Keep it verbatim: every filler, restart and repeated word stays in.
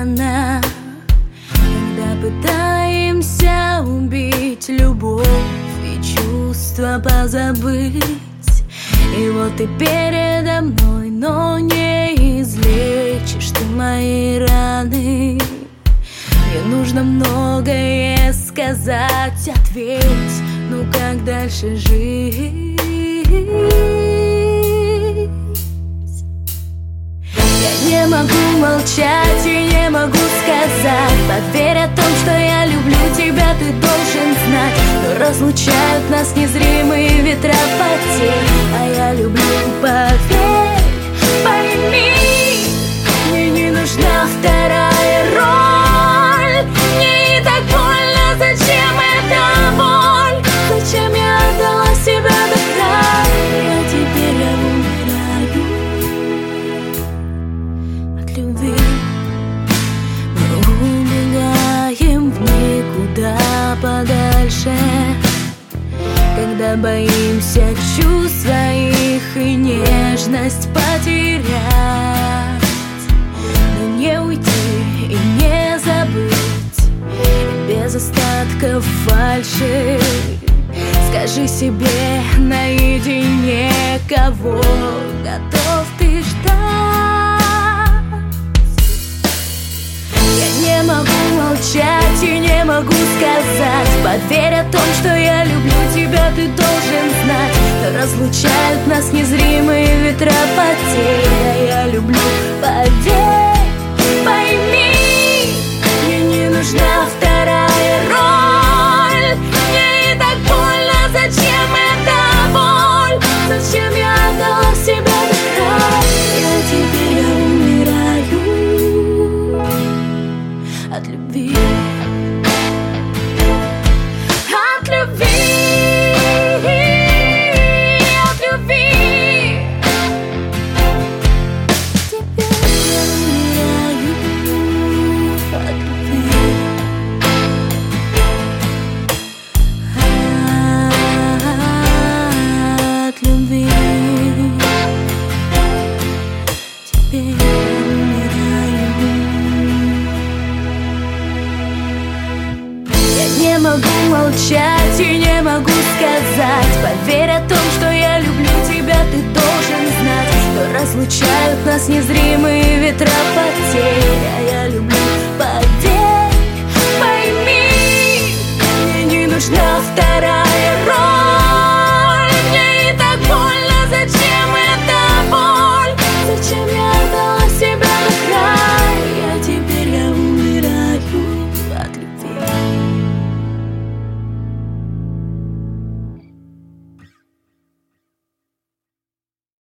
странно, когда пытаемся убить любовь и чувства позабыть. И вот ты передо мной, но не излечишь ты мои раны. Мне нужно многое сказать, ответь, ну как дальше жить? Я не могу молчать и не могу сказать. Поверь о том, что я люблю тебя, ты должен знать. Но разлучают нас незримые ветра потерь. А я люблю, поверь, пойми, мне не нужна вторая роль. Мне и так больно, зачем эта боль? Зачем я отдала себя до края? А теперь я умираю от любви. Мы убегаем в никуда подальше, когда боимся чувств своих и нежность потерять. Но не уйти и не забыть, и без остатков фальши. Скажи себе наедине, кого готов ты ждать. Я не могу молчать и не могу сказать. Поверь о том, что я люблю тебя, ты должен знать. Но разлучают нас незримые ветра потерь. А я люблю, поверь, пойми, мне не нужна вторая роль. Мне и так больно, зачем эта боль? Зачем я отдала себя до края? Я теперь я умираю от любви. От любви, от любви. Теперь я умираю от любви. От любви. Теперь я умираю. Я не могу молчать и не могу сказать. Поверь о том, что я люблю тебя, ты должен знать. Что разлучают нас незримые ветра потерь. А я люблю, поверь, пойми, мне не нужна вторая